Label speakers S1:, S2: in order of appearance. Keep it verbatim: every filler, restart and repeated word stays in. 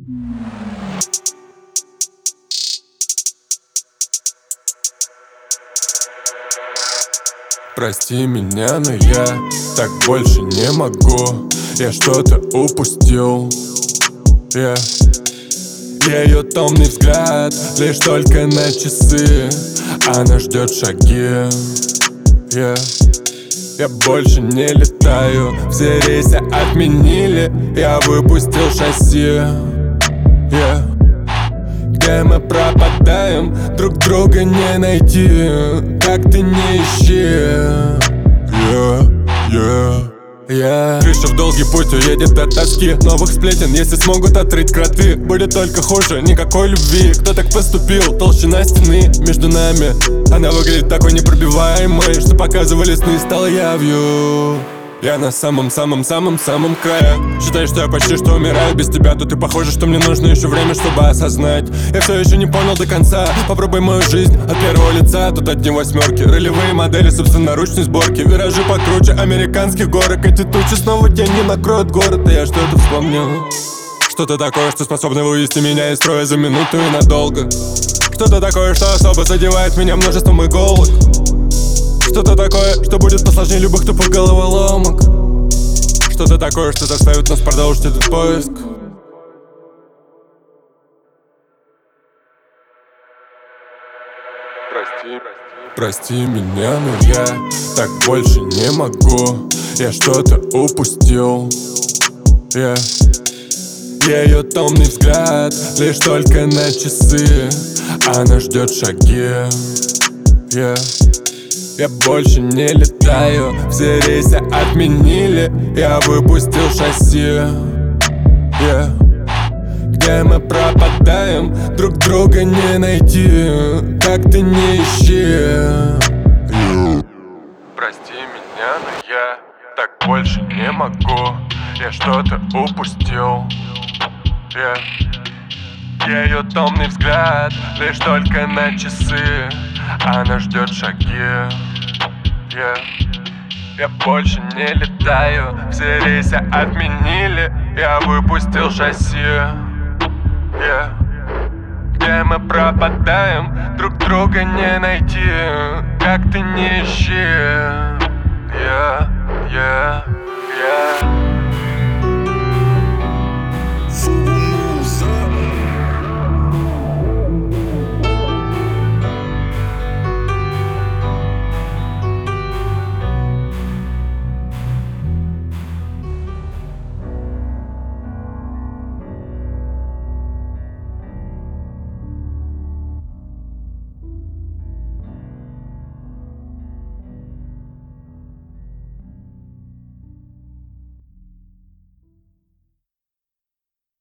S1: Прости меня, но я так больше не могу. Я что-то упустил. yeah. Ее томный взгляд лишь только на часы. Она ждет шаги. yeah. Я больше не летаю, все рейсы отменили. Я выпустил шасси. yeah. Где мы пропадаем, друг друга не найти. Как ты не ищи. yeah, yeah. Yeah. Крыша в долгий путь уедет от тоски. Новых сплетен, если смогут отрыть кроты. Будет только хуже, никакой любви. Кто так поступил, толщина стены между нами. Она выглядит такой непробиваемой, что показывали сны, стало явью. Я на самом-самом-самом-самом крае. Считаю, что я почти что умираю без тебя. Тут и похоже, что мне нужно еще время, чтобы осознать. Я все еще не понял до конца. Попробуй мою жизнь от первого лица. Тут одни восьмерки, ролевые модели собственноручной сборки. Виражи покруче американских горок. Эти тучи снова тени накроют город. И я что-то вспомнил. Что-то такое, что способно вывести меня из строя за минуту и надолго. Что-то такое, что особо задевает меня множеством иголок. Что-то такое, что будет посложнее любых тупых головоломок. Что-то такое, что заставит нас продолжить этот поиск. Прости, прости меня, но я так больше не могу. Я что-то упустил. yeah. Ее томный взгляд лишь только на часы. Она ждет шаги. yeah. Я больше не летаю, все рейсы отменили. Я выпустил шасси. yeah. Где мы пропадаем, друг друга не найти. Как ты не ищи. yeah. Прости меня, но я так больше не могу. Я что-то упустил. yeah. Ее томный взгляд лишь только на часы. Она ждет шаги. yeah. Я больше не летаю, все рейсы отменили. Я выпустил шасси. yeah. Где мы пропадаем, друг друга не найти. Как ты не ищи. yeah, yeah, yeah.